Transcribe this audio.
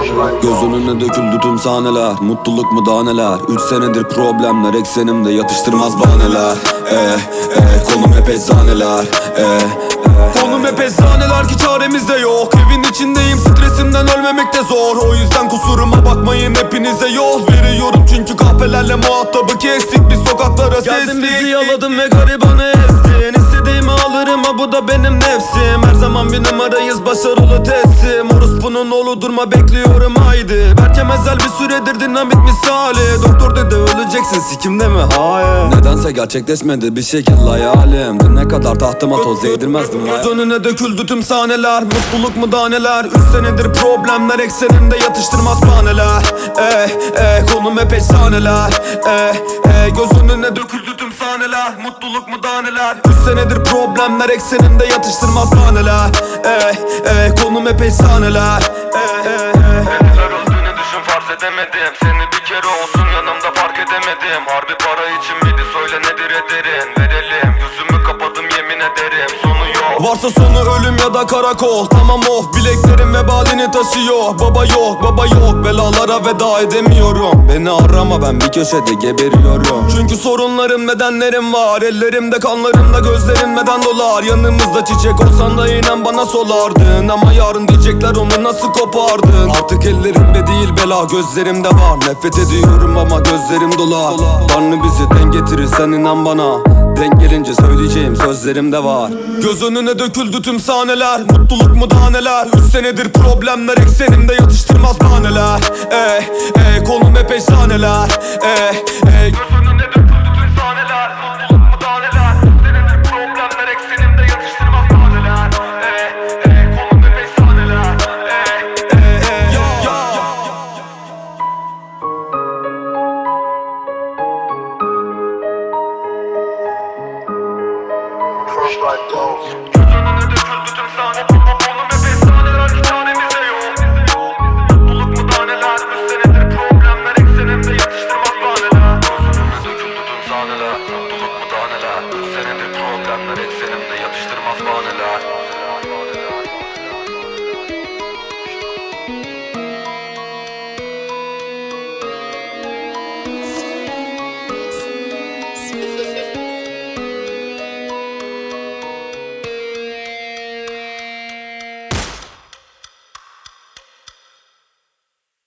Göz önüne döküldü tüm sahneler. Mutluluk mu daha neler? 3 senedir problemler eksenimde, yatıştırmaz bahaneler. Konum hep eczaneler. Konum hep eczaneler ki çaremiz de yok. Evin içindeyim, stresimden ölmemek de zor. O yüzden kusuruma bakmayın, hepinize yol veriyorum. Çünkü kahvelerle muhatabı kestik, biz sokaklara seslik. Geldin bizi yaladın ve garibanı ezdin. İstediğimi alırım ha, bu da benim nefsim. Her zaman bir numarayız, başarılı teslim. Orospunun oğlu, durma bekliyorum haydi. Berkem ezel bir süredir dinamit misali. Doktor dedi öleceksin, sikimde mi? Hayır. Nedense gerçekleşmedi bir şekilde hayalim. Ne kadar tahtıma toz yedirmezdim. Göz önüne döküldü tüm sahneler. Mutluluk mu daha neler? 3 senedir problemler eksenimde, yatıştırmaz bahaneler. Konum hep efsaneler. Göz önüne döküldü tüm sahneler. Mutluluk mu daha neler? 3 senedir problemler eksenimde, yatıştırmaz bahaneler. Konum hep efsaneler. Neler öldüğünü düşün, farz edemedim. Seni bir kere olsun yanımda fark edemedim. Harbi para için miydi, söyle nedir ederin. Verelim, yüzümü kapadım yemin ederim, sonu yok. Varsa sonu ölüm ya da karakol. Tamam of, bileklerim vebalini taşıyor. Baba yok, baba yok, belalara veda edemiyorum. Beni arama, ben bir köşede geberiyorum. Çünkü sorunlarım, nedenlerim var. Ellerimde kanlarımda, gözlerim neden dolar. Yanımızda çiçek olsan da inan bana solardın. Ama yarın diyecekler onu nasıl kopardın. Artık ellerimde değil bela, gözlerimde var. Nefret ediyorum ama gözlerim dolar. Tanrı bizi denk getirir, sen inan bana. Denk gelince söyleyeceğim sözlerim de var. Göz önüne döküldü tüm sahneler. Mutluluk mu daha neler? 3 senedir problemler eksenimde, yatıştırmaz bahaneler. Konum hep efsaneler.